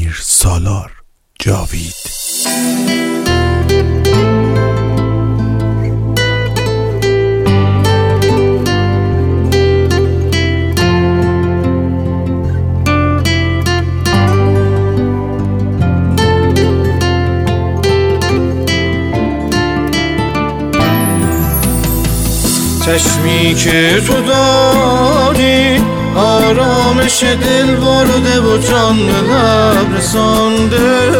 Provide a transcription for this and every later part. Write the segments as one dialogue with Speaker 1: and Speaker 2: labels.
Speaker 1: امیر سالار جاوید.
Speaker 2: چشمی که تو داری آرامش دل برده و جان به لب رسانده،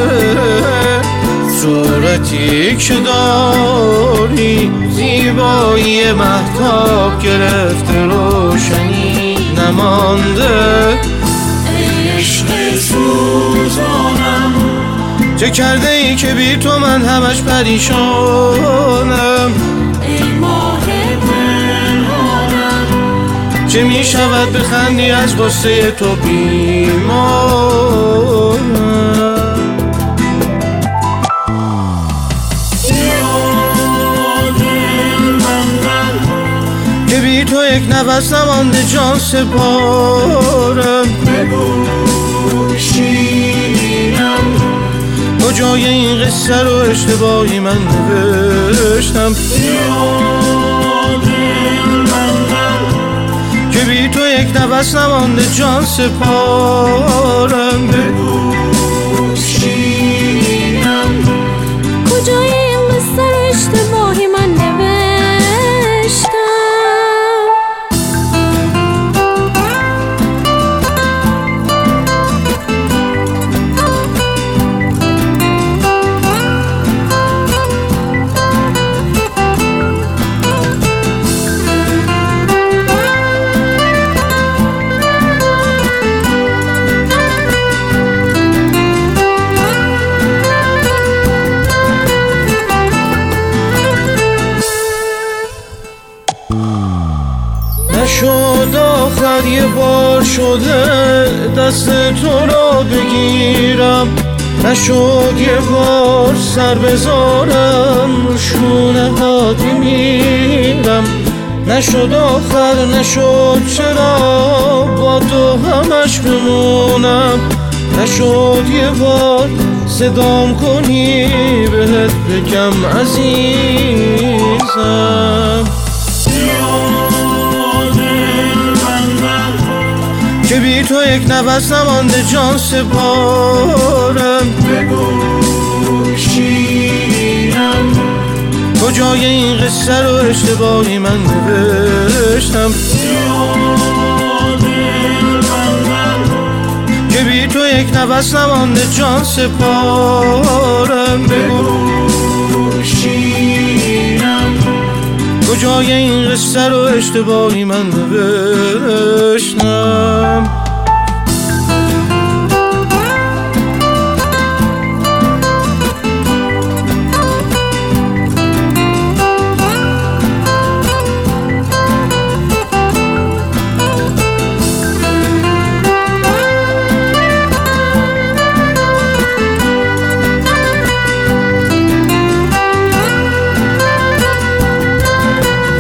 Speaker 2: صورتی که داری زیبایی مهتاب گرفته روشنی نمانده. ای عشق سوزانم چه کرده ای که بی تو من همش پریشانم، چه می شود بخندی از غصه تو بیمارم. که بی تو یک نفس نمانده جان سپارم. بگو شیرینم کجای این قصه رو اشتباهی من نوشتم. که بی تو یک نفس نمانده جان سپارم. بگو شیرینم
Speaker 3: کجای این قصه رو اشتباهی من نوشتم.
Speaker 2: نشد آخر یه بار شده دست تو را بگیرم، نشد یه بار سر بذارم شونه هات میمیرم. نشد آخر نشد چرا با تو همش بمونم، نشد یه بار صدام کنی بهت بگم عزیزم. که بی تو یک نفس نمانده جان سپارم. بگو شیرینم کجای این قصه رو اشتباهی من نوشتم. که بی تو یک نفس نمانده جان سپارم. بگو شیرینم کجای این قصه رو اشتباهی من نوشتم.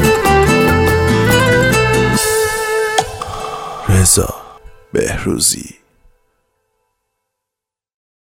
Speaker 1: رضا بهروزی.